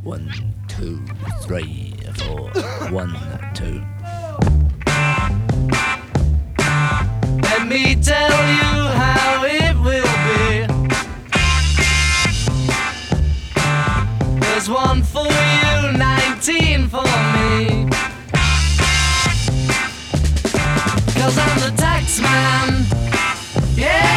1, 2, 3, 4. 1, 2. Let me tell you how it will be. There's 1 for you, 19 for me. 'Cause I'm the tax man. Yeah.